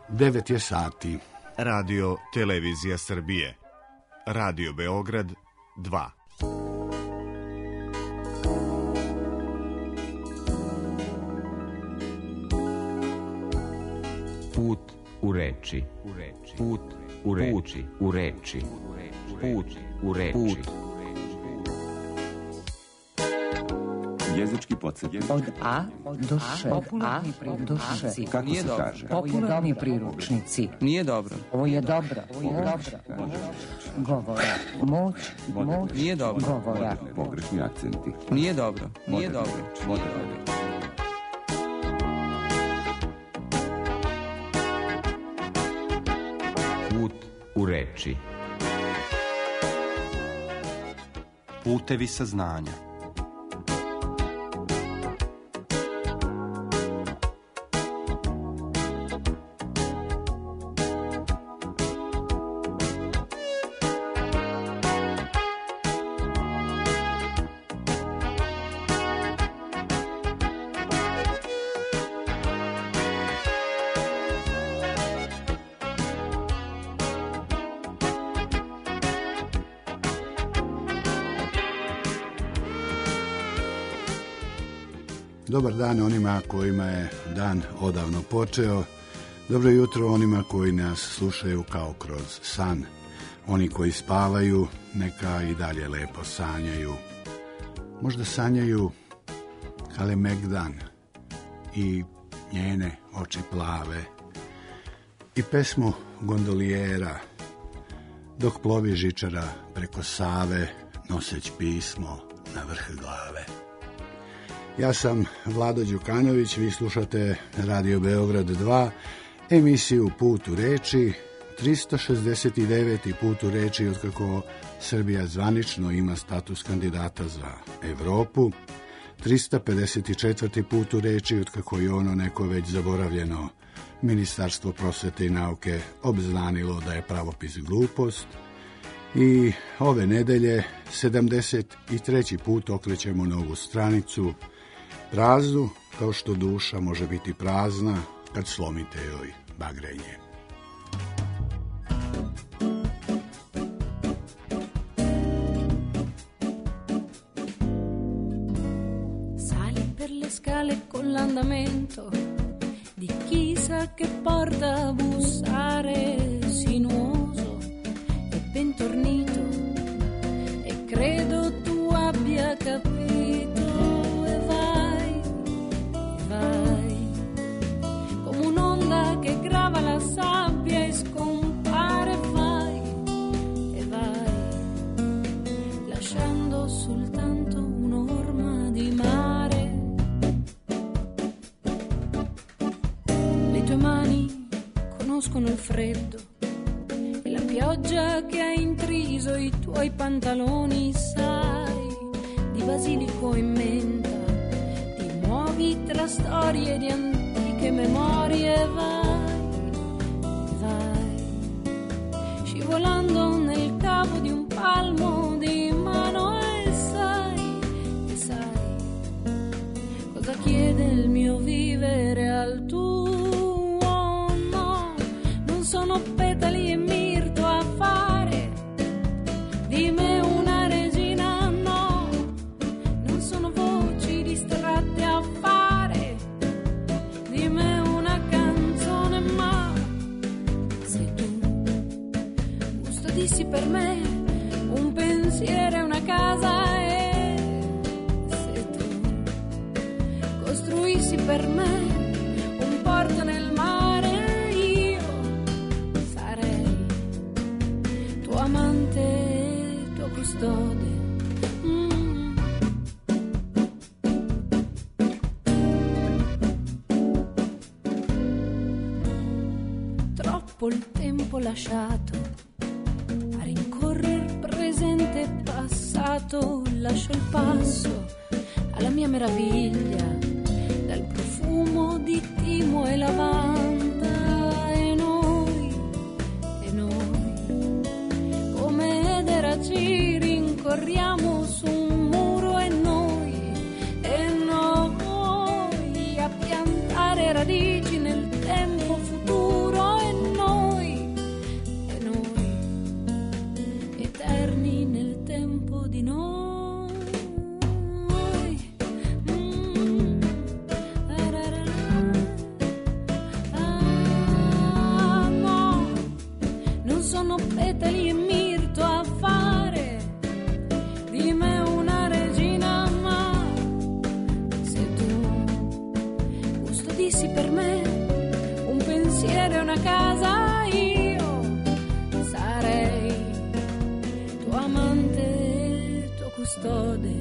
9 je sati. Radio Televizija Srbije. Radio Beograd 2. Put u reči. Put u reči. U reči. Put u reči. Jezički podsjetnik. Od A do Š. Popularni priručnici. Kako se kaže? Popularni priručnici. Nije dobro. Ovo je dobro. Govora. Moć. Nije dobro. Govora. Pogrešni akcenti. Nije dobro. Nije dobro. Put u reči. Putevi saznanja. Dobar dan onima kojima je dan odavno počeo. Dobro jutro onima koji nas slušaju kao kroz san. Oni koji spavaju, neka i dalje lepo sanjaju. Možda sanjaju Kalemegdan i njene oči plave i pesmu Gondolijera dok plovi žičara preko Save noseć pismo na vrh glave. Ja sam Vlado Đukanović, vi slušate Radio Beograd 2, emisiju Put u reči, 369. Put u reči otkako Srbija zvanično ima status kandidata za Evropu, 354. Put u reči otkako je ono neko već zaboravljeno Ministarstvo prosvete i nauke obznanilo da je pravopis glupost i ove nedelje 73. put okrećemo novu stranicu, praznu, kao što duša može biti prazna kad slomite joj bagrenje. Sali per le scale con l'andamento di chissà che porta a bussare sinuoso e bentornito e credo tu abbia capito. Come un'onda che grava la sabbia e scompare, vai, lasciando soltanto un'orma di mare. Le tue mani conoscono il freddo e la pioggia che ha intriso i tuoi pantaloni, sai, di basilico in menta, muovi tra storie di antiche memorie, vai, scivolando nel cavo di un palmo di mano e sai cosa chiede il mio vivere al tuo, no, non sono petali e mirto a fare di me una regina, no, non sono voci distratte a fare di me una canzone, ma sei tu, custodissi per me un pensiero e una casa, e se tu costruissi per me un porto nel mare, io sarei tuo amante, tuo custode. Il tempo lasciato a rincorrere presente e passato, lascio il passo alla mia meraviglia dal profumo di timo e lavanda, e noi come edera ci rincorriamo su un muro, e noi a piantare radici nel tempo futuro. petali e mirto a fare di me una regina, ma se tu custodissi per me un pensiero e una casa, io sarei tuo amante, tuo custode.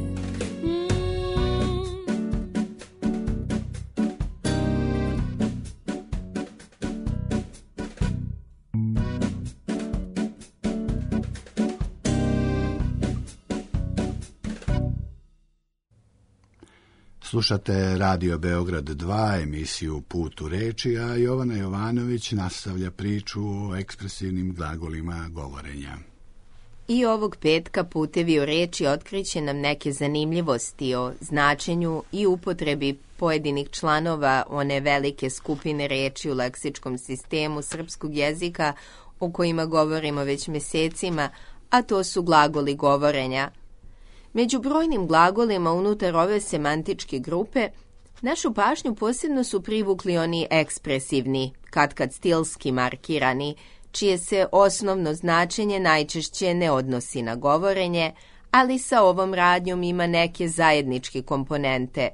Slušate Radio Beograd 2, emisiju Put u reči, a Jovana Jovanović nastavlja priču o ekspresivnim glagolima govorenja. I ovog petka Putevi u reči otkriće nam neke zanimljivosti o značenju i upotrebi pojedinih članova one velike skupine reči u leksičkom sistemu srpskog jezika o kojima govorimo već mesecima, a to su glagoli govorenja. Među brojnim glagolima unutar ove semantičke grupe našu pažnju posebno su privukli oni ekspresivni, katkad stilski markirani, čije se osnovno značenje najčešće ne odnosi na govorenje, ali sa ovom radnjom ima neke zajedničke komponente.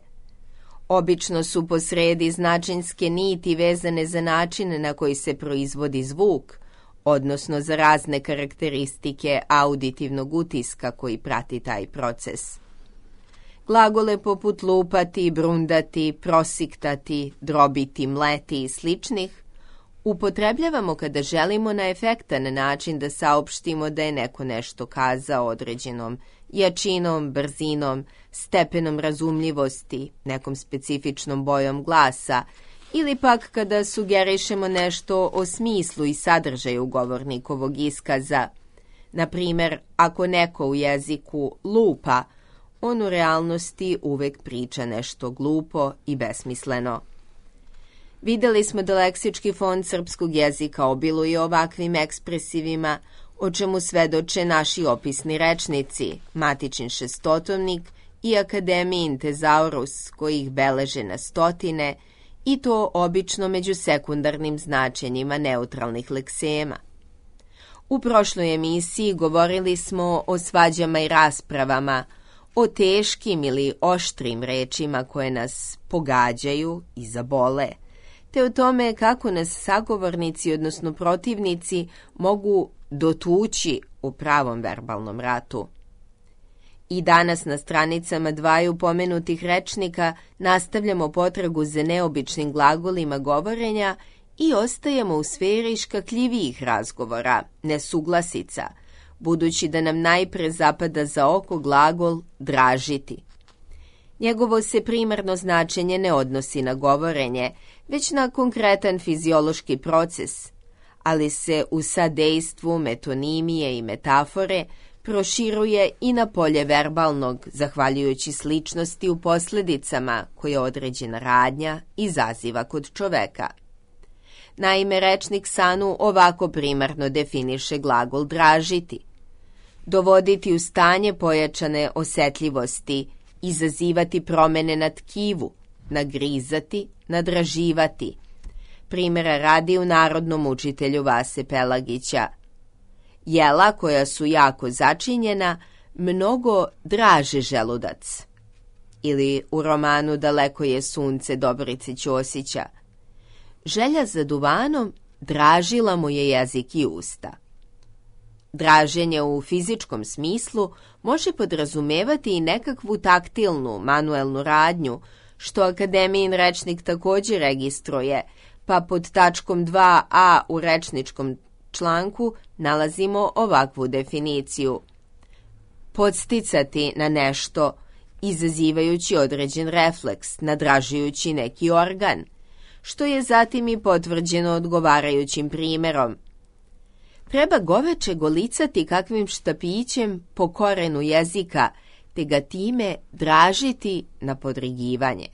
Obično su posredi značenjske niti vezane za način na koji se proizvodi zvuk, odnosno za razne karakteristike auditivnog utiska koji prati taj proces. Glagole poput lupati, brundati, prosiktati, drobiti, mleti i sličnih upotrebljavamo kada želimo na efektan način da saopštimo da je neko nešto kazao određenom jačinom, brzinom, stepenom razumljivosti, nekom specifičnom bojom glasa, ili pak kada sugerišemo nešto o smislu i sadržaju govornikovog iskaza. Na primjer, ako neko u jeziku lupa, on u realnosti uvek priča nešto glupo i besmisleno. Videli smo da leksički fond srpskog jezika obiluje ovakvim ekspresivima, o čemu svedoče naši opisni rečnici, matičin šestotomnik i akademijin tezaurus, koji ih beleže na stotine, i to obično među sekundarnim značenjima neutralnih leksema. U prošloj emisiji govorili smo o svađama i raspravama, o teškim ili oštrim rečima koje nas pogađaju i zabole, te o tome kako nas sagovornici, odnosno protivnici, mogu dotući u pravom verbalnom ratu. I danas na stranicama dvaju pomenutih rečnika nastavljamo potragu za neobičnim glagolima govorenja i ostajemo u sferi škakljivijih razgovora, nesuglasica, budući da nam najpre zapada za oko glagol dražiti. Njegovo se primarno značenje ne odnosi na govorenje, već na konkretan fiziološki proces, ali se u sadejstvu metonimije i metafore proširuje i na polje verbalnog, zahvaljujući sličnosti u posljedicama koje određena radnja izaziva kod čoveka. Naime, rečnik Sanu ovako primarno definiše glagol dražiti: dovoditi u stanje pojačane osetljivosti, izazivati promene na tkivu, nagrizati, nadraživati. Primjera radi u Narodnom učitelju Vase Pelagića. Jela koja su jako začinjena mnogo draže želudac. Ili u romanu Daleko je sunce Dobrice Ćosića. Želja za duvanom dražila mu je jezik i usta. Draženje u fizičkom smislu može podrazumevati i nekakvu taktilnu, manuelnu radnju, što akademijin rečnik također registruje, pa pod tačkom 2a u rečničkom članku nalazimo ovakvu definiciju: podsticati na nešto, izazivajući određen refleks, nadražujući neki organ, što je zatim i potvrđeno odgovarajućim primjerom. Treba goveče golicati kakvim štapićem po korenu jezika, te ga time dražiti na podrigivanje.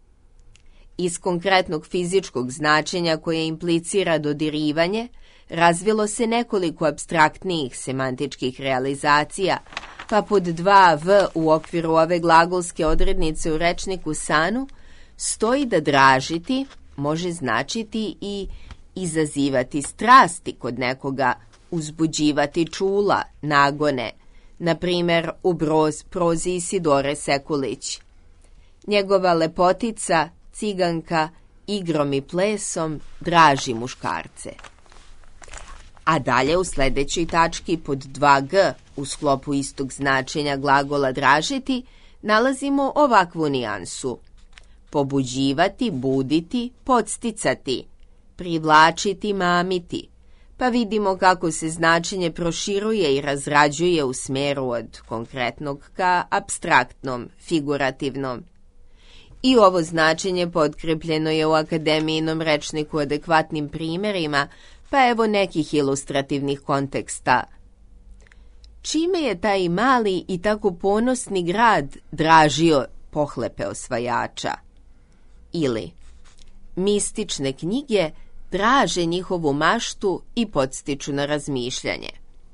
Iz konkretnog fizičkog značenja koje implicira dodirivanje, razvilo se nekoliko apstraktnijih semantičkih realizacija, pa pod 2v u okviru ove glagolske odrednice u rečniku Sanu stoji da dražiti može značiti i izazivati strasti kod nekoga uzbuđivati čula, nagone, na primer u prozi Isidore Sekulić. Njegova lepotica, ciganka, igrom i plesom draži muškarce. A dalje u sledećoj tački pod 2g u sklopu istog značenja glagola dražiti nalazimo ovakvu nijansu. Pobuđivati, buditi, podsticati, privlačiti, mamiti, pa vidimo kako se značenje proširuje i razrađuje u smeru od konkretnog ka apstraktnom, figurativnom. I ovo značenje potkrepljeno je u akademijinom rečniku adekvatnim primerima, pa evo nekih ilustrativnih konteksta. Čime je taj mali i tako ponosni grad dražio pohlepe osvajača? Ili, mistične knjige draže njihovu maštu i podstiču na razmišljanje.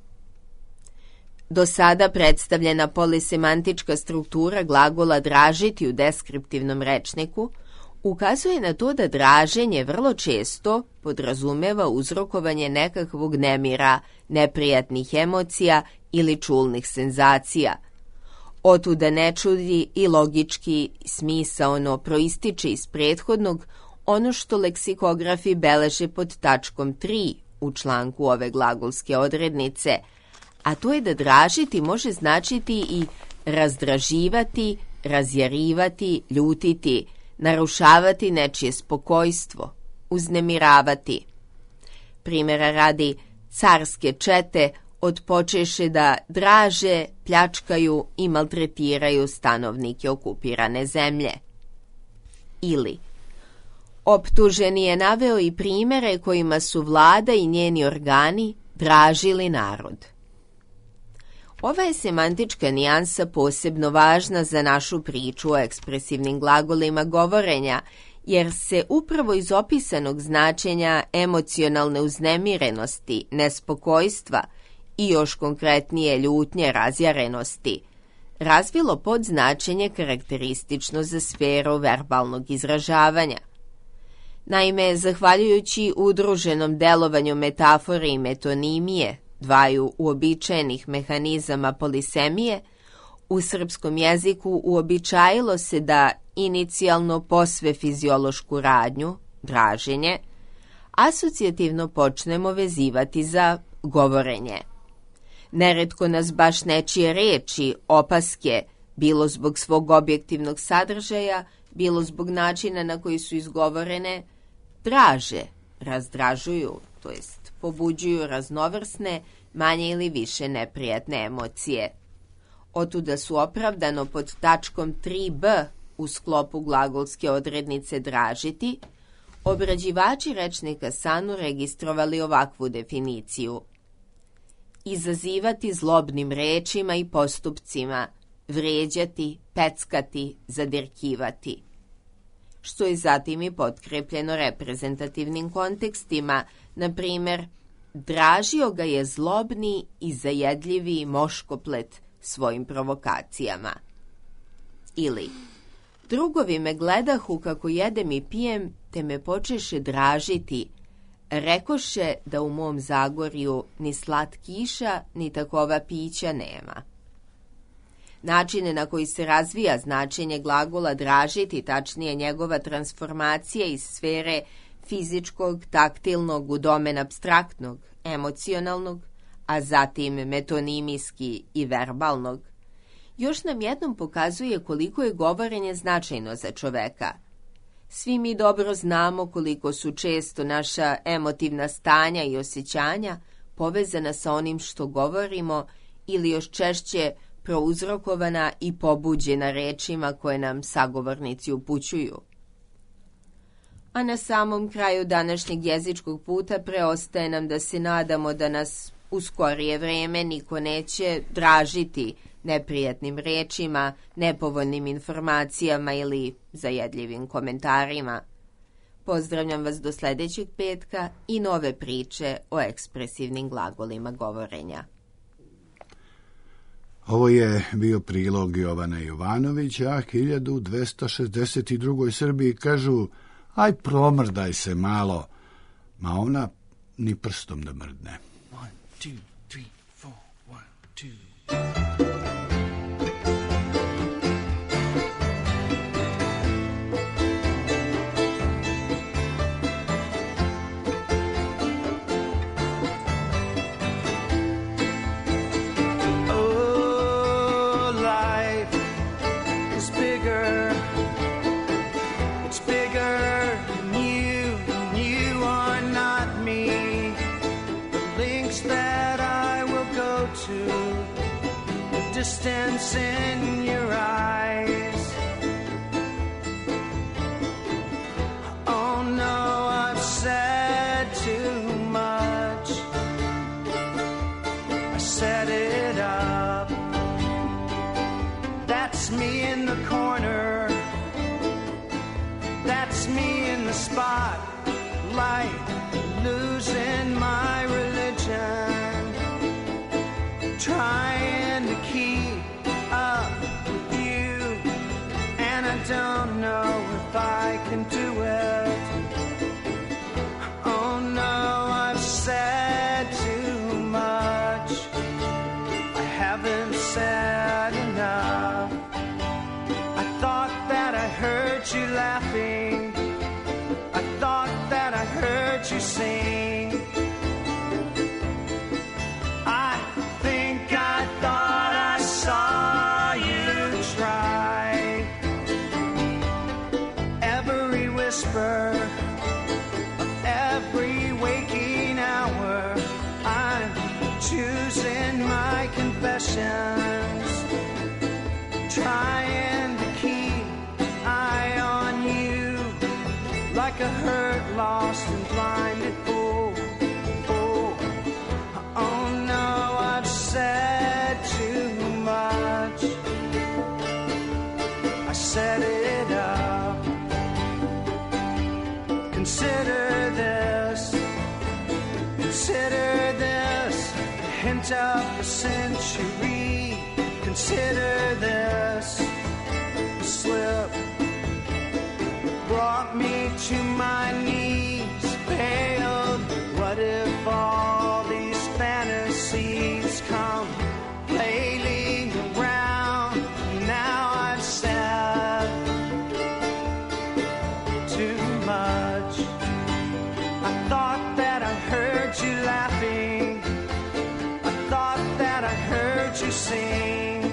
Do sada predstavljena polisemantička struktura glagola dražiti u deskriptivnom rečniku ukazuje na to da draženje vrlo često podrazumeva uzrokovanje nekakvog nemira, neprijatnih emocija ili čulnih senzacija. Otuda ne čudi i logički smisaono proističe iz prethodnog ono što leksikografi beleže pod tačkom 3 u članku ove glagolske odrednice, a to je da dražiti može značiti i razdraživati, razjarivati, ljutiti, narušavati nečije spokojstvo, uznemiravati. Primjera radi, carske čete odpočeše da draže, pljačkaju i maltretiraju stanovnike okupirane zemlje. Ili, optuženi je naveo i primere kojima su vlada i njeni organi dražili narod. Ova je semantička nijansa posebno važna za našu priču o ekspresivnim glagolima govorenja, jer se upravo iz opisanog značenja emocionalne uznemirenosti, nespokojstva i još konkretnije ljutnje, razjarenosti, razvilo podznačenje karakteristično za sferu verbalnog izražavanja. Naime, zahvaljujući udruženom delovanju metafore i metonimije, dvaju uobičajenih mehanizama polisemije, u srpskom jeziku uobičajilo se da inicijalno posve fiziološku radnju, draženje, asocijativno počnemo vezivati za govorenje. Neretko nas baš nečije reči, opaske, bilo zbog svog objektivnog sadržaja, bilo zbog načina na koji su izgovorene, draže, razdražuju, to jest pobuđuju raznovrsne, manje ili više neprijatne emocije. Otuda su opravdano pod tačkom 3b u sklopu glagolske odrednice dražiti, obrađivači rečnika Sanu registrovali ovakvu definiciju. Izazivati zlobnim rečima i postupcima, vređati, peckati, zadirkivati. Što je zatim i potkrepljeno reprezentativnim kontekstima, na primjer, dražio ga je zlobni i zajedljivi moškoplet svojim provokacijama. Ili, drugovi me gledahu kako jedem i pijem, te me počeše dražiti, rekoše da u mom Zagorju ni slatkiša, ni takova pića nema. Načine na koji se razvija značenje glagola dražiti, tačnije njegova transformacija iz sfere fizičkog, taktilnog u domen apstraktnog, emocionalnog, a zatim metonimijski i verbalnog, još nam jednom pokazuje koliko je govorenje značajno za čoveka. Svi mi dobro znamo koliko su često naša emotivna stanja i osjećanja povezana sa onim što govorimo ili još češće prouzrokovana i pobuđena rečima koje nam sagovornici upućuju. A na samom kraju današnjeg jezičkog puta preostaje nam da se nadamo da nas u skorije vreme niko neće dražiti neprijatnim rečima, nepovoljnim informacijama ili zajedljivim komentarima. Pozdravljam vas do sledećeg petka i nove priče o ekspresivnim glagolima govorenja. Ovo je bio prilog Jovana Jovanovića, a 1262. Srbiji kažu: aj promrdaj se malo, ma ona ni prstom da mrdne. 2, 3, 4, 1, 2. Distance in your eyes. Oh no, I've said too much. I set it up. That's me in the corner. That's me in the spotlight, losing my religion, trying to keep up with you, and I don't know if I can do it. Oh no, I've said too much. I haven't said enough. I thought that I heard you laughing. I thought that I heard you sing. I thought I saw you try. Every whisper of every waking hour, I'm choosing my confessions, trying to keep eye on you, like a hurt, lost and blinded fool. Oh no, I've said too much. I set it up. Consider this a hint of the century. Consider this a slip brought me to my knees, failed. What if all these fantasies come flailing around? Now I've said too much. I thought that I heard you laughing. I thought that I heard you sing.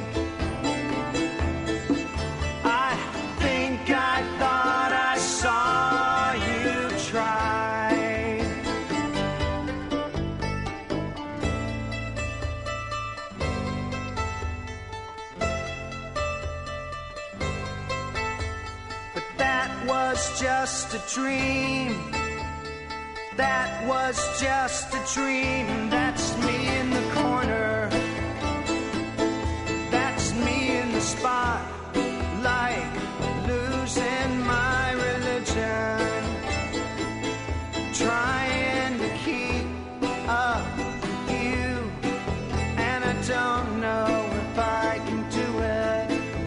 I think I thought I saw you try. Was just a dream. That was just a dream. That's me in the corner. That's me in the spotlight, losing my religion, trying to keep up with you, and I don't know if I can do it.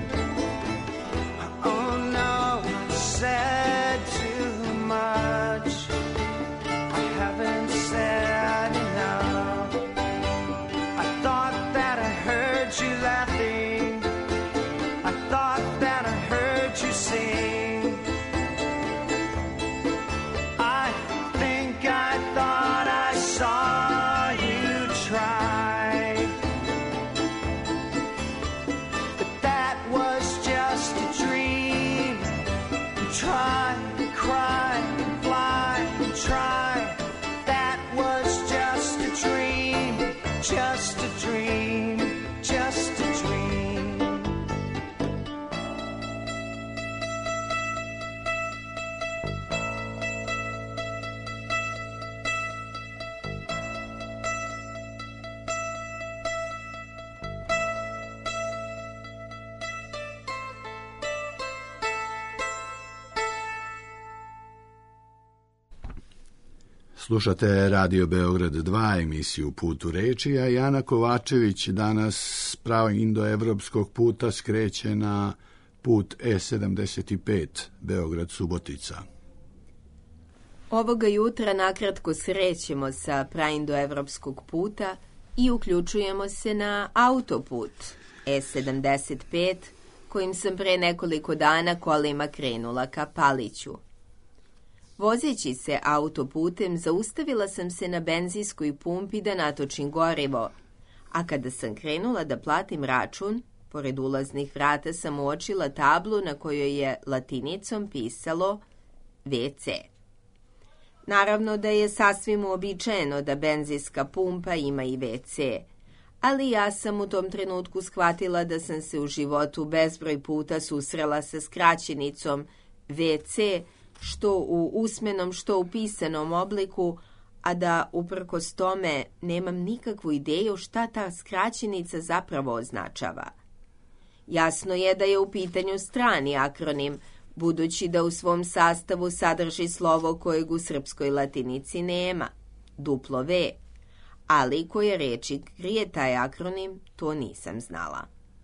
Oh no, I said too much. I haven't said enough. I thought that I heard you laughing. I thought that I heard you sing. I think I thought I saw you try. But that was just a dream. Try and cry and fly and try. That was just a dream. Just a dream. Just a dream. Slušate Radio Beograd 2, emisiju Put u reči, a Jana Kovačević danas s prava indoevropskog puta skreće na put E75, Beograd-Subotica. Ovoga jutra nakratko srećemo sa praindoevropskog puta i uključujemo se na autoput E75, kojim sam pre nekoliko dana kolima krenula ka Paliću. Vozeći se autoputem, zaustavila sam se na benzinskoj pumpi da natočim gorivo, a kada sam krenula da platim račun, pored ulaznih vrata sam uočila tablu na kojoj je latinicom pisalo WC. Naravno da je sasvim uobičajeno da benzinska pumpa ima i WC, ali ja sam u tom trenutku shvatila da sam se u životu bezbroj puta susrela sa skraćenicom WC, što u usmenom, što u pisanom obliku, a da uprkos tome nemam nikakvu ideju šta ta skraćenica zapravo označava. Jasno je da je u pitanju strani akronim, budući da u svom sastavu sadrži slovo kojeg u srpskoj latinici nema, W, ali koje reči krije taj akronim, to nisam znala.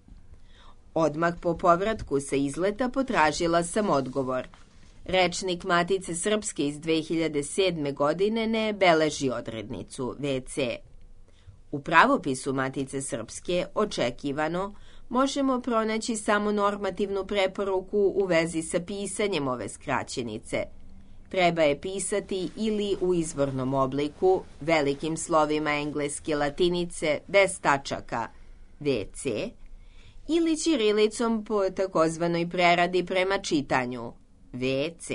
Odmah po povratku sa izleta potražila sam odgovor. Rečnik Matice Srpske iz 2007. godine ne beleži odrednicu WC. U pravopisu Matice Srpske očekivano možemo pronaći samo normativnu preporuku u vezi sa pisanjem ove skraćenice. Treba je pisati ili u izvornom obliku, velikim slovima engleske latinice, bez tačaka, WC, ili ćirilicom po takozvanoj preradi prema čitanju, WC.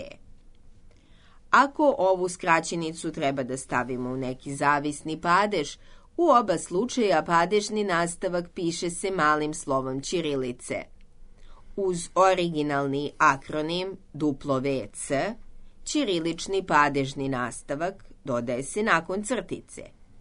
Ako ovu skraćenicu treba da stavimo u neki zavisni padež, u oba slučaja padežni nastavak piše se malim slovom ćirilice. Uz originalni akronim WC, ćirilični padežni nastavak dodaje se nakon crtice.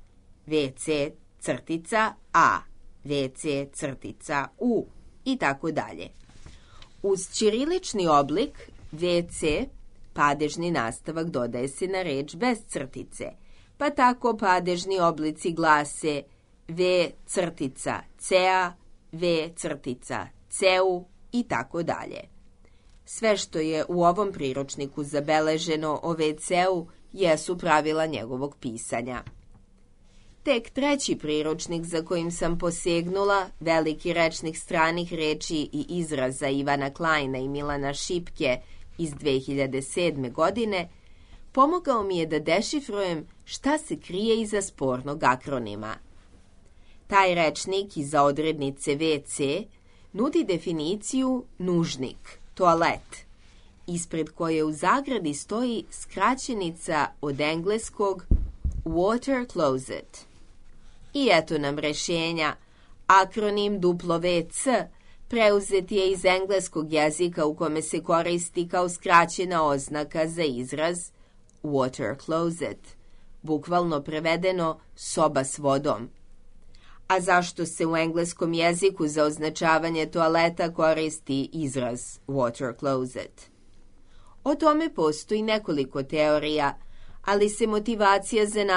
WC crtica A, WC crtica U i tako dalje. Uz ćirilični oblik WC padežni nastavak dodaje se na reč bez crtice, pa tako padežni oblici glase V crtica cea, V crtica ceu i tako dalje. Sve što je u ovom priručniku zabeleženo o WC-u jesu pravila njegovog pisanja. Tek treći priručnik za kojim sam posegnula, veliki rečnik stranih reči i izraza Ivana Klajna i Milana Šipke iz 2007. godine, pomogao mi je da dešifrujem šta se krije iza spornog akronima. Taj rečnik iza odrednice WC nudi definiciju nužnik, toalet, ispred koje u zagradi stoji skraćenica od engleskog water closet. I eto nam rešenja. Akronim WC preuzet je iz engleskog jezika u kome se koristi kao skraćena oznaka za izraz water closet, bukvalno prevedeno soba s vodom. A zašto se u engleskom jeziku za označavanje toaleta koristi izraz water closet? O tome postoji nekoliko teorija, ali se motivacija za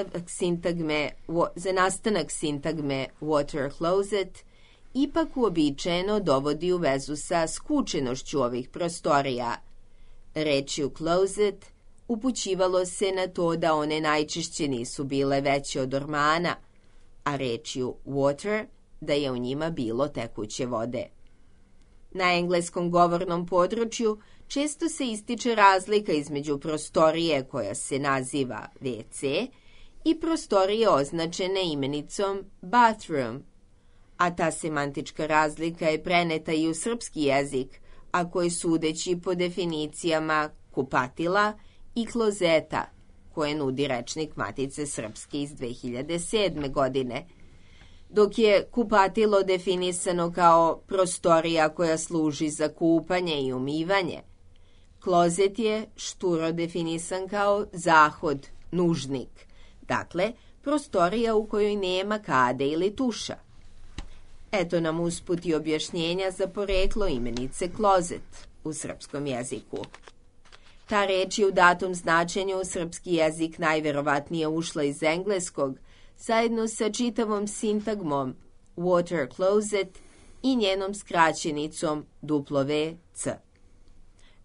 nastanak sintagme water closet ipak uobičajeno dovodi u vezu sa skučenošću ovih prostorija. Rečju closet upućivalo se na to da one najčešće nisu bile veće od ormana, a rečju water da je u njima bilo tekuće vode. Na engleskom govornom području često se ističe razlika između prostorije koja se naziva WC i prostorije označene imenicom bathroom, a ta semantička razlika je preneta i u srpski jezik, a koji sudeći po definicijama kupatila i klozeta, koje nudi rečnik Matice Srpske iz 2007. godine, dok je kupatilo definisano kao prostorija koja služi za kupanje i umivanje. Klozet je šturo definisan kao zahod, nužnik, dakle, prostorija u kojoj nema kade ili tuša. Eto nam usput i objašnjenja za poreklo imenice klozet u srpskom jeziku. Ta reč je u datom značenju u srpski jezik najverovatnije ušla iz engleskog, zajedno sa čitavom sintagmom water closet i njenom skraćenicom WC.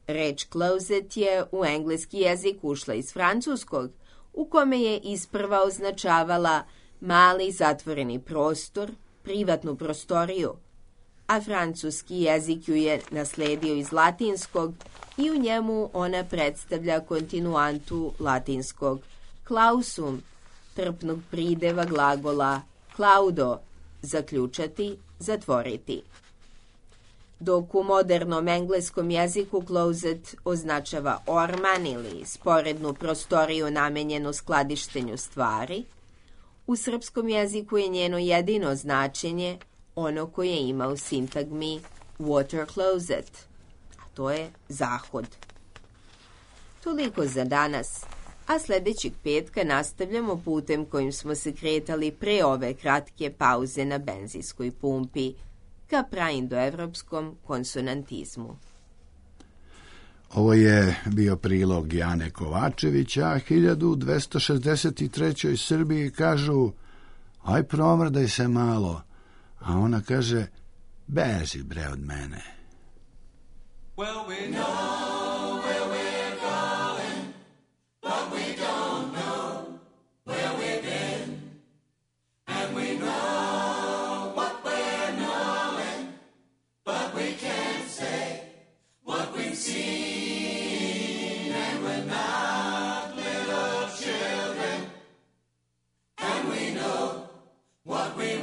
Reč closet je u engleski jezik ušla iz francuskog, u kome je isprva označavala mali zatvoreni prostor, privatnu prostoriju, a francuski jezik ju je nasledio iz latinskog i u njemu ona predstavlja kontinuantu latinskog clausum, trpnog prideva glagola claudo, zaključati, zatvoriti. Dok u modernom engleskom jeziku closet označava orman ili sporednu prostoriju namenjenu skladištenju stvari, u srpskom jeziku je njeno jedino značenje ono koje ima u sintagmi water closet, a to je zahod. Toliko za danas, a sljedećeg petka nastavljamo putem kojim smo se kretali pre ove kratke pauze na benzinskoj pumpi, ka praindoevropskom konsonantizmu. Ovo je bio prilog Jane Kovačevića, 1263. Srbiji kažu, aj promrdaj se malo, a ona kaže, beži bre od mene. Well, we know where we're going, but we don't know where we've been. And we know what we're knowing, but we can't say what we've seen. And we're not little children, and we know what we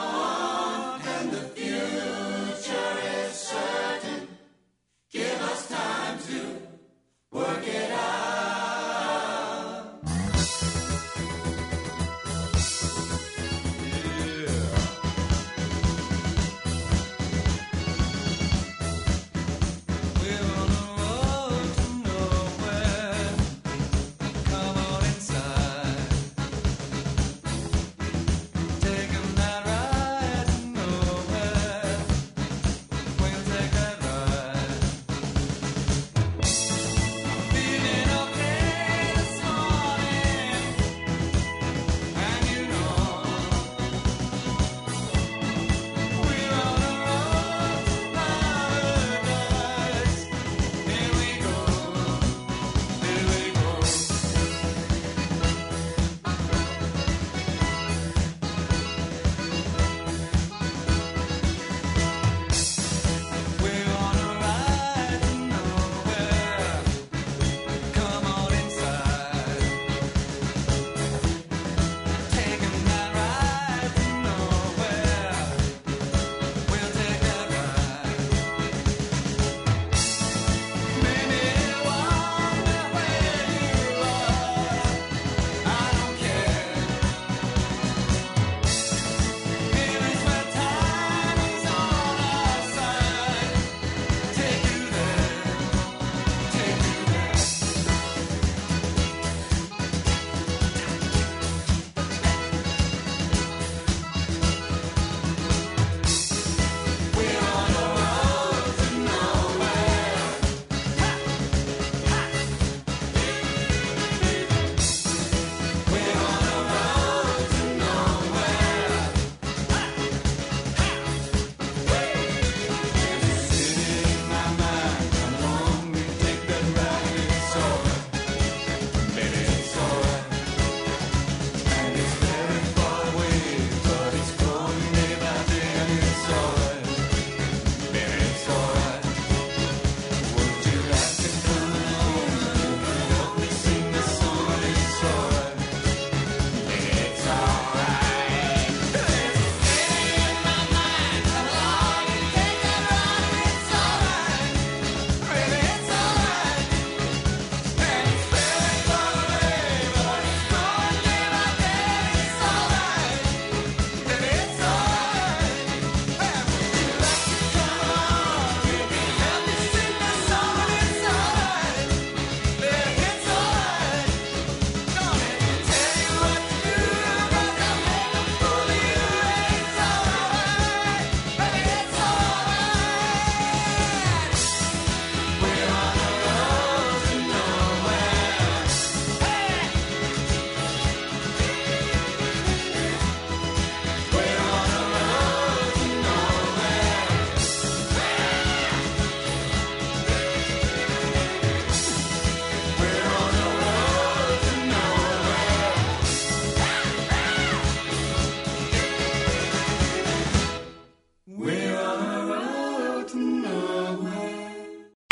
want, and the future is certain. Give us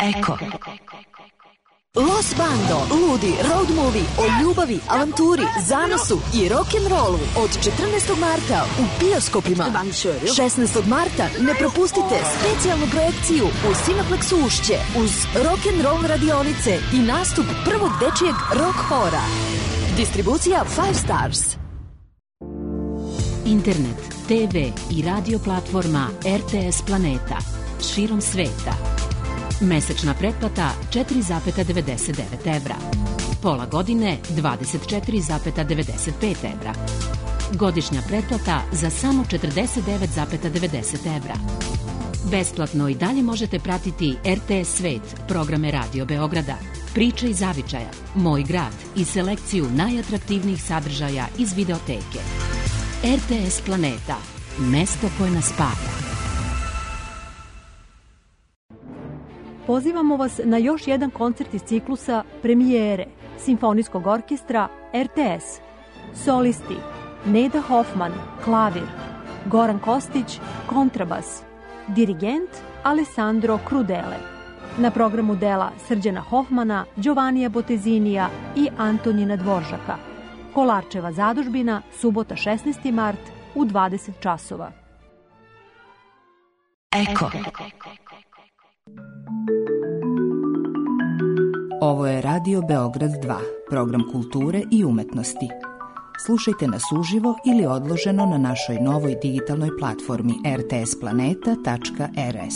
Eko. Los Bando, ludi road movie o ljubavi, avanturi, zanosu i rock'n'rollu od 14. marta u bioskopima. 16. marta ne propustite specijalnu projekciju u Cineplexu Ušće uz rock'n'roll radionice i nastup prvog dečijeg rock hora. Distribucija 5 Stars. Internet, TV i radio platforma RTS Planeta širom sveta. Mesečna pretplata 4,99 evra. Pola godine 24,95 evra. Godišnja pretplata za samo 49,90 evra. Besplatno i dalje možete pratiti RTS Svet, programe Radio Beograda, Priče iz zavičaja, Moj grad i selekciju najatraktivnijih sadržaja iz videoteke. RTS Planeta, mesto koje nas spaja. Pozivamo vas na još jedan koncert iz ciklusa Premijere Simfonijskog orkestra RTS. Solisti Neda Hoffman, klavir, Goran Kostić, kontrabas, dirigent Alessandro Crudele. Na programu dela Srđana Hoffmana, Giovannija Botezinija i Antonina Dvoržaka. Kolarčeva zadužbina, subota 16. mart u 20 časova. Eko. Ovo je Radio Beograd 2, program kulture i umetnosti. Slušajte nas uživo ili odloženo na našoj novoj digitalnoj platformi rtsplaneta.rs.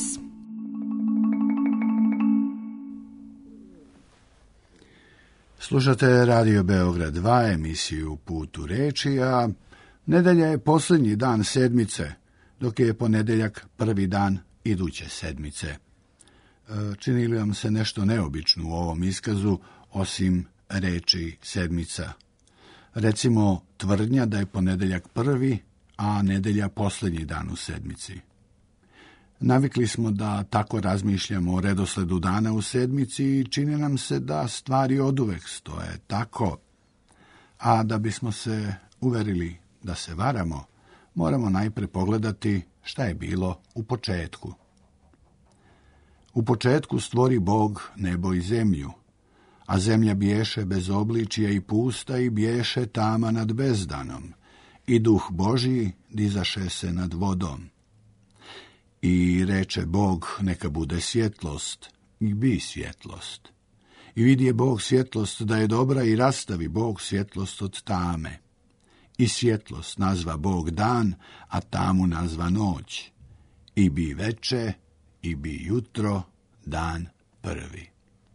Slušate Radio Beograd 2, emisiju Put u reči, a nedelja je posljednji dan sedmice, dok je ponedeljak prvi dan iduće sedmice. Čini li vam se nešto neobično u ovom iskazu, osim reči sedmica? Recimo, tvrdnja da je ponedeljak prvi, a nedelja posljednji dan u sedmici. Navikli smo da tako razmišljamo o redosledu dana u sedmici i čini nam se da stvari oduvek stoje tako. A da bismo se uverili da se varamo, moramo najpre pogledati šta je bilo u početku. U početku stvori Bog nebo i zemlju, a zemlja biješe bez obličija i pusta i biješe tama nad bezdanom, i duh Božji dizaše se nad vodom. I reče Bog, neka bude svjetlost, i bi svjetlost. I vidje Bog svjetlost da je dobra i rastavi Bog svjetlost od tame. I svjetlost nazva Bog dan, a tamu nazva noć. I bi veče, i bi jutro, dan prvi.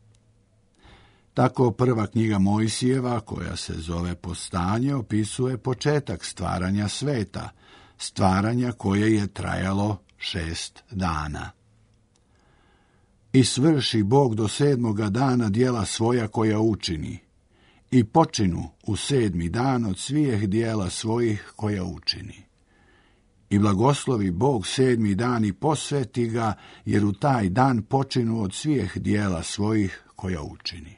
Tako prva knjiga Mojsijeva, koja se zove Postanje, opisuje početak stvaranja sveta, stvaranja koje je trajalo 6 dana. I svrši Bog do 7. dana djela svoja koja učini, i počinu u 7. dan od svih djela svojih koja učini. I blagoslovi Bog 7. dan i posveti ga, jer u taj dan počinu od svih djela svojih koja učini.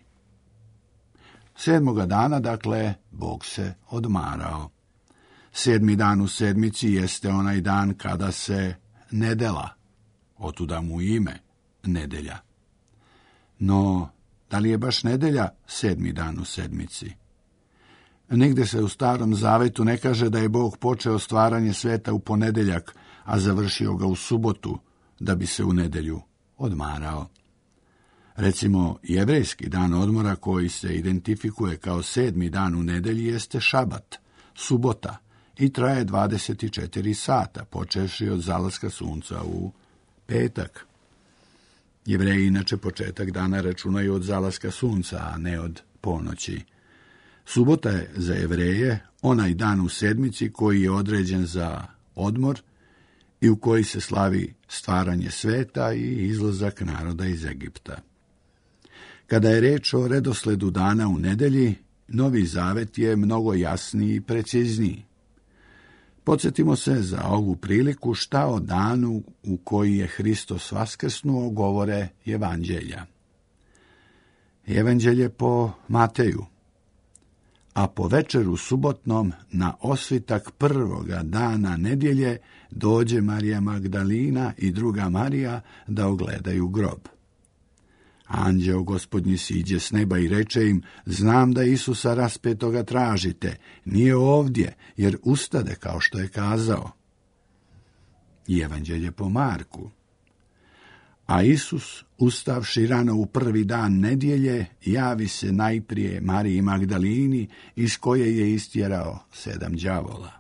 7. dana, dakle, Bog se odmarao. 7. dan u sedmici jeste onaj dan kada se nedela, otuda mu ime, nedelja. No, da li je baš nedelja 7. dan u sedmici? Nigde se u Starom Zavetu ne kaže da je Bog počeo stvaranje sveta u ponedeljak, a završio ga u subotu, da bi se u nedjelju odmarao. Recimo, jevrejski dan odmora koji se identifikuje kao 7. dan u nedelji jeste šabat, subota, i traje 24 sata, počevši od zalaska sunca u petak. Jevreji inače početak dana računaju od zalaska sunca, a ne od ponoći. Subota je za Jevreje onaj dan u sedmici koji je određen za odmor i u koji se slavi stvaranje sveta i izlazak naroda iz Egipta. Kada je reč o redosledu dana u nedelji, Novi Zavet je mnogo jasniji i precizniji. Podsjetimo se za ovu priliku šta o danu u koji je Hristos vaskrsnuo govore evanđelja. Evanđelje po Mateju. A po večeru subotnom na osvitak prvoga dana nedjelje dođe Marija Magdalina i druga Marija da ogledaju grob. Anđeo gospodnji siđe s neba i reče im, znam da Isusa raspetoga tražite, nije ovdje, jer ustade kao što je kazao. I Evanđelje po Marku. A Isus, ustavši rano u prvi dan nedjelje, javi se najprije Mariji Magdalini, iz koje je istjerao 7 đavola.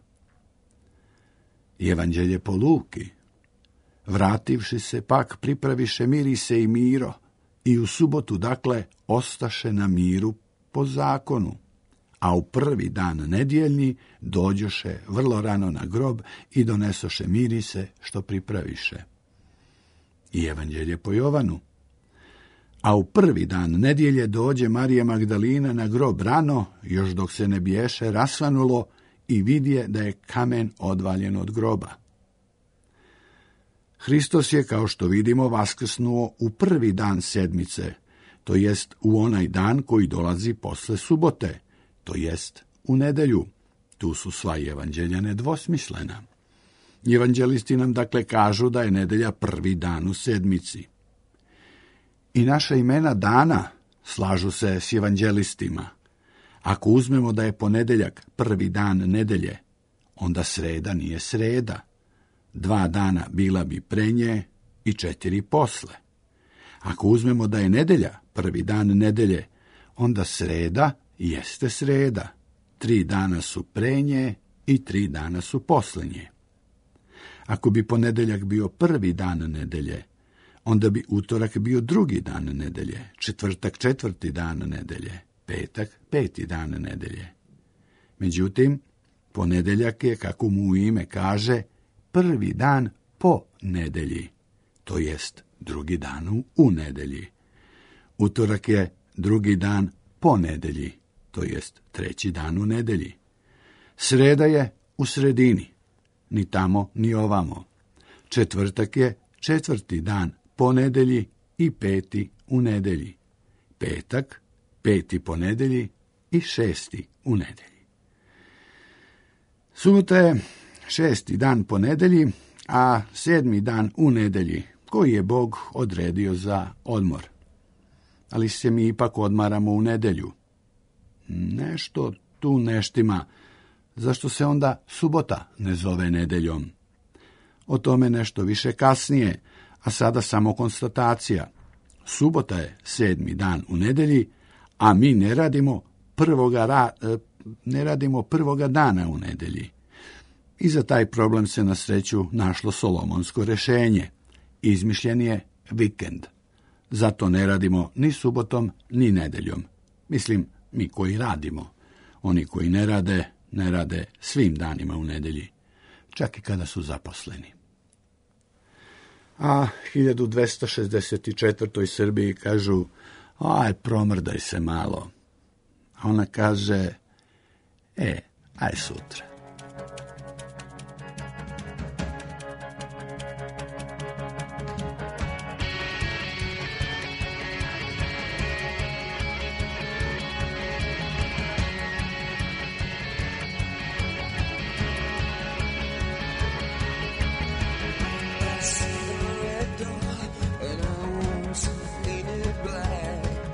I Evanđelje po Luki. Vrativši se pak pripraviše Mirise i Miro, i u subotu, dakle, ostaše na miru po zakonu, a u prvi dan nedjeljni dođoše vrlo rano na grob i donesoše mirise što pripraviše. I Evanđelje po Jovanu. A u prvi dan nedjelje dođe Marija Magdalina na grob rano, još dok se ne biješe rasvanulo, i vidje da je kamen odvaljen od groba. Hristos je, kao što vidimo, vaskrsnuo u prvi dan sedmice, to jest u onaj dan koji dolazi posle subote, to jest u nedelju. Tu su sva evanđelja nedvosmislena. Evanđelisti nam dakle kažu da je nedelja prvi dan u sedmici. I naša imena dana slažu se s evanđelistima. Ako uzmemo da je ponedeljak prvi dan nedelje, onda sreda nije sreda. 2 dana bila bi pre nje i 4 posle. Ako uzmemo da je nedelja prvi dan nedelje, onda sreda jeste sreda. 3 dana su pre nje i 3 dana su posle nje. Ako bi ponedeljak bio prvi dan nedelje, onda bi utorak bio drugi dan nedelje, četvrtak četvrti dan nedelje, petak peti dan nedelje. Međutim, ponedeljak je, kako mu ime kaže, prvi dan po nedelji, to jest drugi dan u nedelji. Utorak je drugi dan po nedelji, to jest treći dan u nedelji. Sreda je u sredini, ni tamo ni ovamo. Četvrtak je četvrti dan po nedelji i peti u nedelji. Petak, peti po nedelji i 6. u nedelji. Subota je 6. dan po nedelji, a 7. dan u nedelji, koji je Bog odredio za odmor. Ali se mi ipak odmaramo u nedelju. Nešto tu neštima. Zašto se onda subota ne zove nedeljom? O tome nešto više kasnije, a sada samo konstatacija. Subota je 7. dan u nedelji, a mi ne radimo prvoga dana u nedelji. I za taj problem se na sreću našlo solomonsko rešenje. Izmišljen je vikend. Zato ne radimo ni subotom, ni nedeljom. Mislim, mi koji radimo. Oni koji ne rade svim danima u nedelji, čak i kada su zaposleni. A 1264. Srbiji kažu, aj, promrdaj se malo. A ona kaže, aj sutra.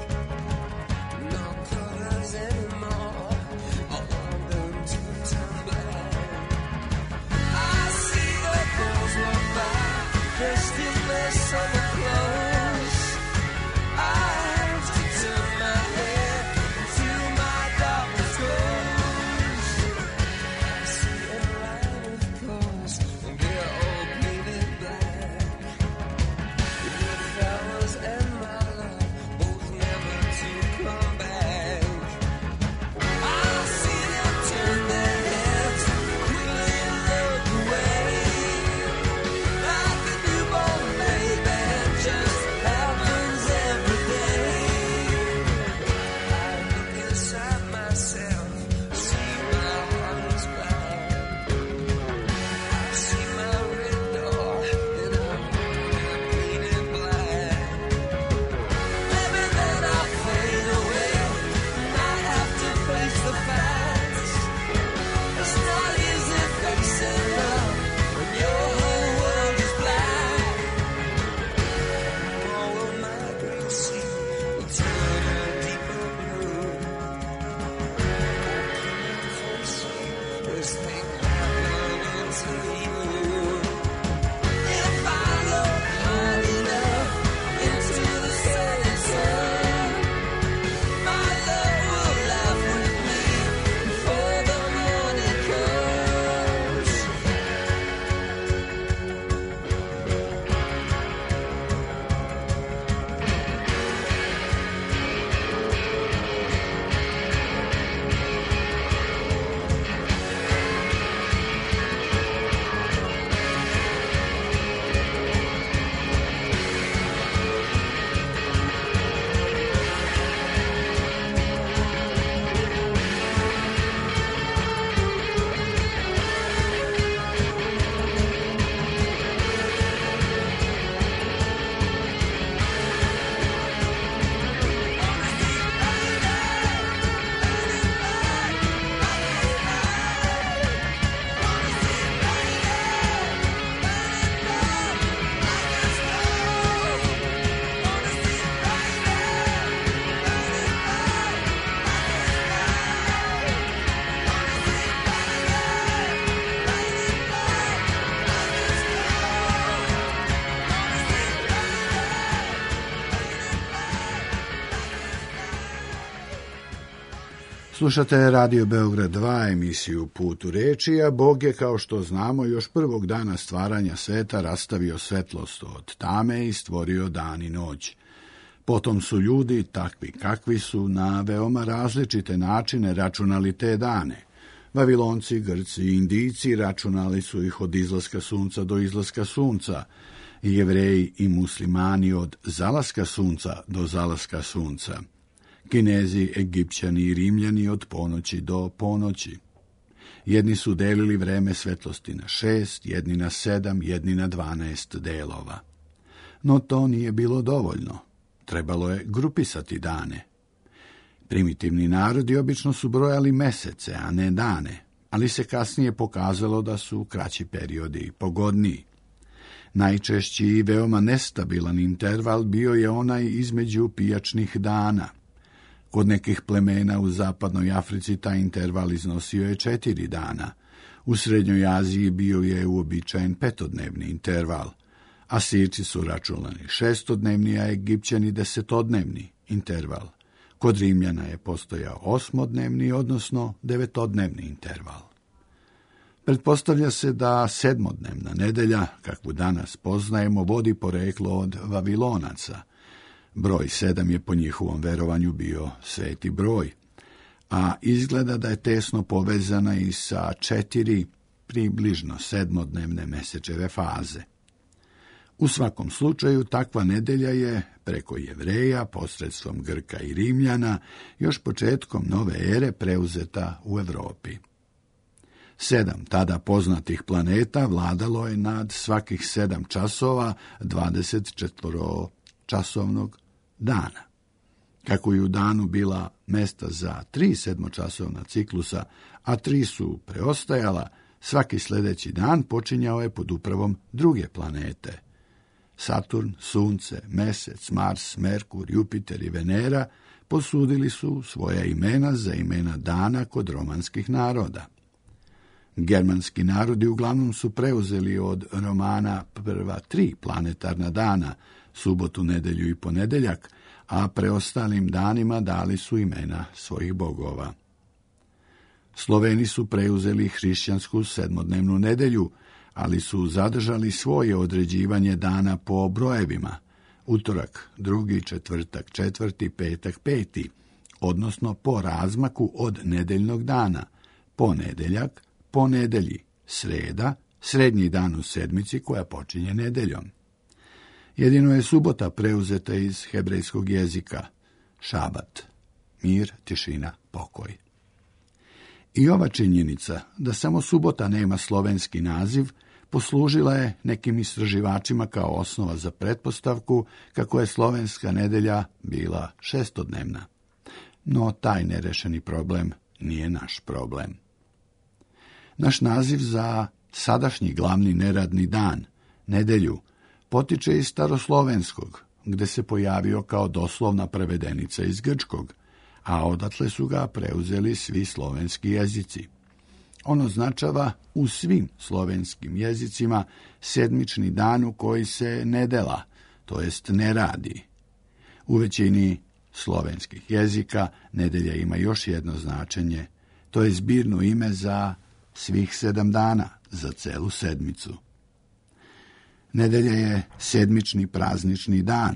Time Slušate Radio Beograd 2, emisiju Put u reči, a Bog je, kao što znamo, još prvog dana stvaranja sveta rastavio svetlost od tame i stvorio dan i noć. Potom su ljudi, takvi kakvi su, na veoma različite načine računali te dane. Vavilonci, Grci i Indijci računali su ih od izlaska sunca do izlaska sunca, i Jevreji i muslimani od zalaska sunca do zalaska sunca. Kinezi, Egipćani i Rimljani od ponoći do ponoći. Jedni su delili vreme svetlosti na 6, jedni na 7, jedni na 12 delova. No to nije bilo dovoljno. Trebalo je grupisati dane. Primitivni narodi obično su brojali mesece, a ne dane, ali se kasnije pokazalo da su kraći periodi pogodniji. Najčešći i veoma nestabilan interval bio je onaj između pijačnih dana. Kod nekih plemena u zapadnoj Africi taj interval iznosio je 4 dana. U Srednjoj Aziji bio je uobičajen 5-dnevni interval. Asirci su računali 6-dnevni, a Egipćani 10-dnevni interval. Kod Rimljana je postojao 8-dnevni, odnosno 9-dnevni interval. Pretpostavlja se da 7-dnevna nedelja, kakvu danas poznajemo, vodi poreklo od Vavilonaca. Broj 7 je po njihovom verovanju bio sveti broj, a izgleda da je tesno povezana i sa 4 približno 7-dnevne mesečeve faze. U svakom slučaju, takva nedelja je preko Jevreja, posredstvom Grka i Rimljana, još početkom nove ere preuzeta u Evropi. 7 tada poznatih planeta vladalo je nad svakih 7 časova 24-časovnog dana. Kako je u danu bila mesta za 3 7-časovna ciklusa, a 3 su preostajala, svaki sljedeći dan počinjao je pod upravom druge planete. Saturn, Sunce, Mesec, Mars, Merkur, Jupiter i Venera posudili su svoja imena za imena dana kod romanskih naroda. Germanski narodi uglavnom su preuzeli od Romana prva 3 planetarna dana, subotu, nedelju i ponedeljak, a preostalim danima dali su imena svojih bogova. Sloveni su preuzeli hrišćansku 7-dnevnu nedelju, ali su zadržali svoje određivanje dana po brojevima: utorak, drugi, četvrtak, četvrti, petak, peti, odnosno po razmaku od nedeljnog dana: ponedeljak, po nedelji, sreda, srednji dan u sedmici koja počinje nedeljom. Jedino je subota preuzeta iz hebrejskog jezika: šabat, mir, tišina, pokoj. I ova činjenica da samo subota nema slovenski naziv poslužila je nekim istraživačima kao osnova za pretpostavku kako je slovenska nedelja bila 6-dnevna. No taj nerešeni problem nije naš problem. Naš naziv za sadašnji glavni neradni dan, nedelju, potiče iz staroslovenskog, gde se pojavio kao doslovna prevedenica iz grčkog, a odatle su ga preuzeli svi slovenski jezici. On označava u svim slovenskim jezicima sedmični dan u koji se ne dela, to jest ne radi. U većini slovenskih jezika nedelja ima još jedno značenje, to je zbirno ime za svih 7 dana, za celu sedmicu. Nedelja je sedmični praznični dan,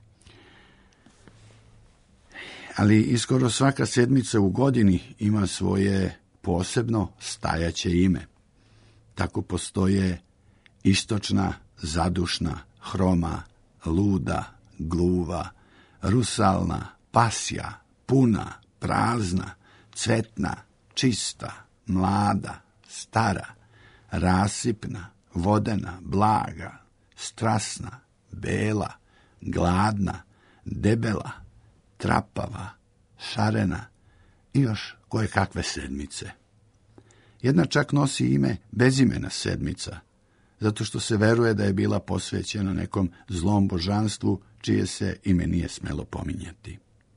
ali iskoro svaka sedmica u godini ima svoje posebno stajaće ime. Tako postoje istočna, zadušna, hroma, luda, gluva, rusalna, pasja, puna, prazna, cvetna, čista, mlada, stara, rasipna, vodena, blaga, strasna, bela, gladna, debela, trapava, šarena i još koje kakve sedmice. Jedna čak nosi ime bezimena sedmica, zato što se veruje da je bila posvećena nekom zlom božanstvu čije se ime nije smelo pominjati.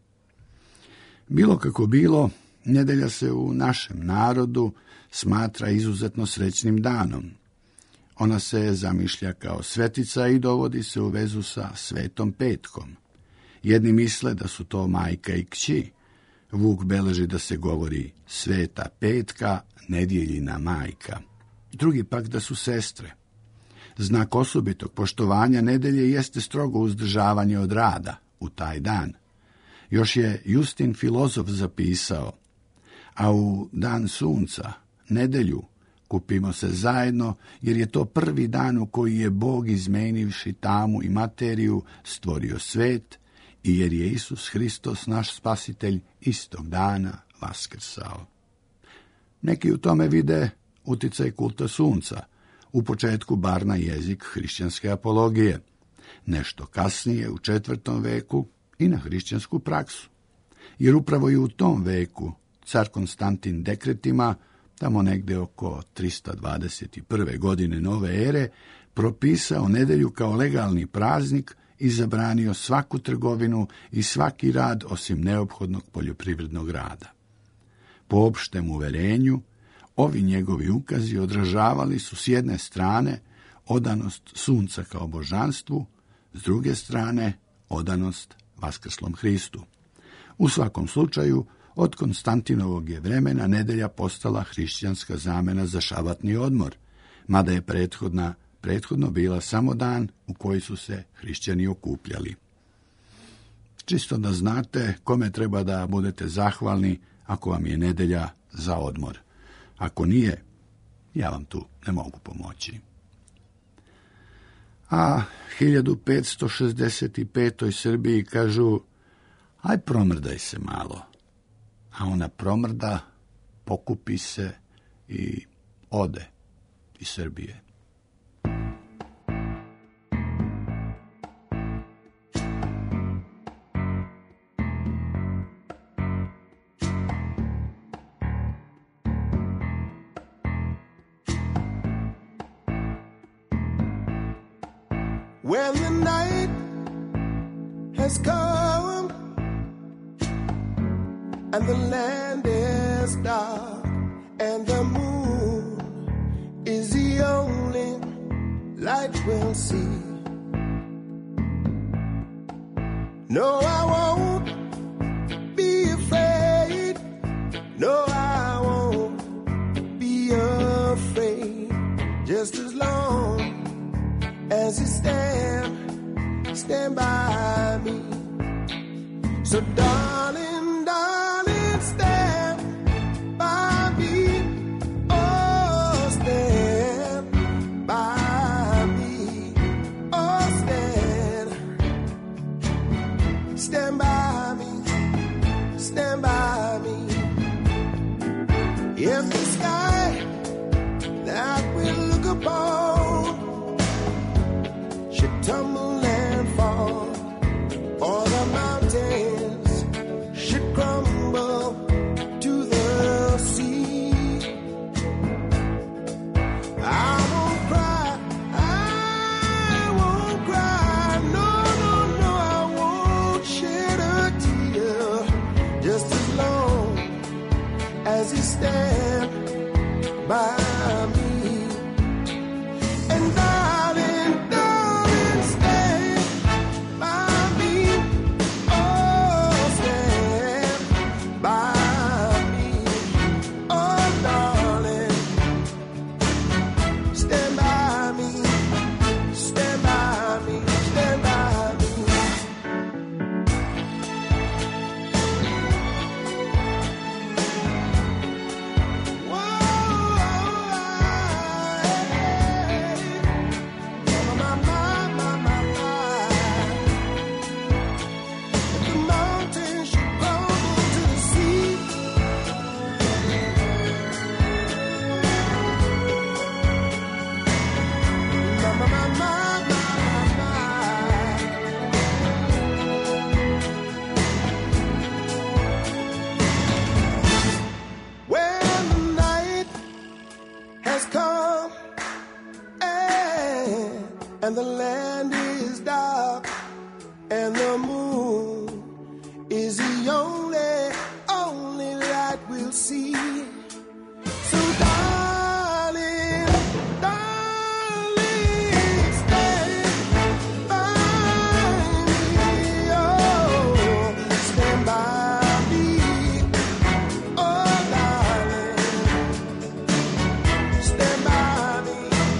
Bilo kako bilo, nedelja se u našem narodu smatra izuzetno srećnim danom. Ona se zamišlja kao svetica i dovodi se u vezu sa Svetom Petkom. Jedni misle da su to majka i kći. Vuk beleži da se govori Sveta Petka, nedjeljina majka. Drugi pak da su sestre. Znak osobitog poštovanja nedelje jeste strogo uzdržavanje od rada u taj dan. Još je Justin filozof zapisao, a u dan sunca, nedelju, kupimo se zajedno, jer je to prvi dan u koji je Bog, izmenivši tamu i materiju, stvorio svet i jer je Isus Hristos, naš spasitelj, istog dana vaskrsao. Neki u tome vide uticaj kulta sunca, u početku bar na jezik hrišćanske apologije, nešto kasnije u 4. veku i na hrišćansku praksu. Jer upravo i u tom veku car Konstantin dekretima, tamo negde oko 321. godine nove ere, propisao nedelju kao legalni praznik i zabranio svaku trgovinu i svaki rad osim neophodnog poljoprivrednog rada. Po opštem uverenju, ovi njegovi ukazi odražavali su s jedne strane odanost sunca kao božanstvu, s druge strane odanost vaskrslom Hristu. U svakom slučaju, od Konstantinovog je vremena nedelja postala hrišćanska zamena za šabatni odmor, mada je prethodno bila samo dan u koji su se hrišćani okupljali. Čisto da znate kome treba da budete zahvalni ako vam je nedelja za odmor. Ako nije, ja vam tu ne mogu pomoći. A 1565. Srbiji kažu, aj promrdaj se malo. A ona promrda, pokupi se i ode iz Srbije. When the night has come and the land is dark and the moon is the only light we'll see. No, I won't be afraid. No, I won't be afraid. Just as long as you stand by me. So darling, darling, stand by me. Oh, stand by me. Oh, stand by me. Stand by me. In the sky that we look upon should tumble and fall, or the mountains should crumble to the sea. I won't cry, no, no, no, I won't shed a tear, just as long as you stand and the land is dark, and the moon is the only light we'll see. So darling, darling, stand by me, oh, stand by me, oh, darling, stand by me,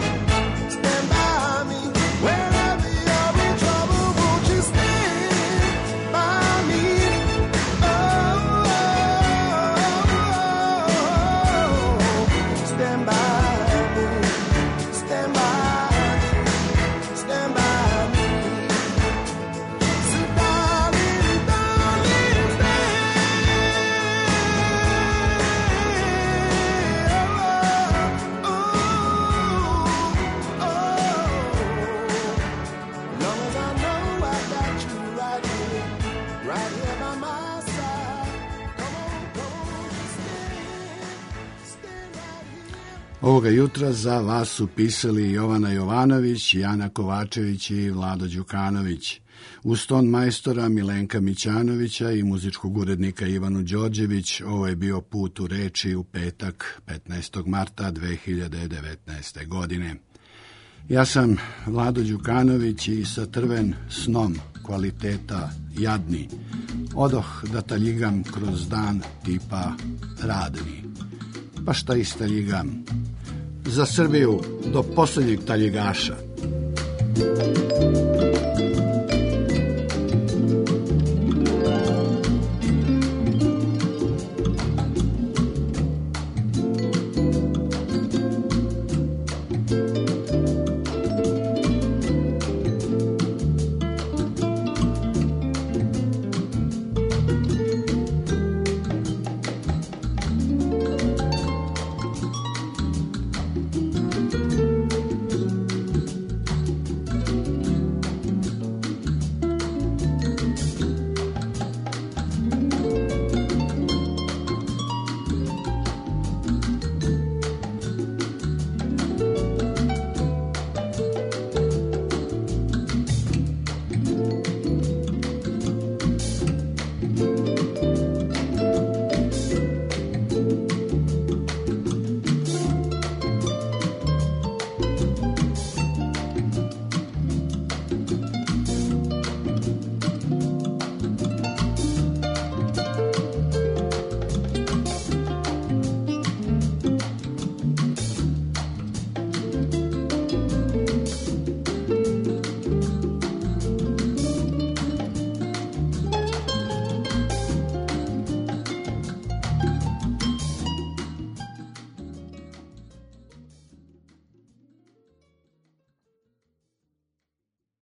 wherever you're in trouble, won't you stand by me, oh, stand by me, stand by me, so darling, darling, long as I know I got you right here by my side. Come on, just stand right here. Ovoga jutra za vas su pisali Jovana Jovanović, Jana Kovačević i Vlado Đukanović. Uz ton majstora Milenka Mićanovića i muzičkog urednika Ivanu Đorđević, ovo je bio Put u reči u petak 15. marta 2019. godine. Ja sam Vlado Đukanović i satrven snom kvaliteta jadni. Odoh da taljigam kroz dan tipa radni. Pa šta istaljigam? Za Srbiju do posljednjeg taljigaša.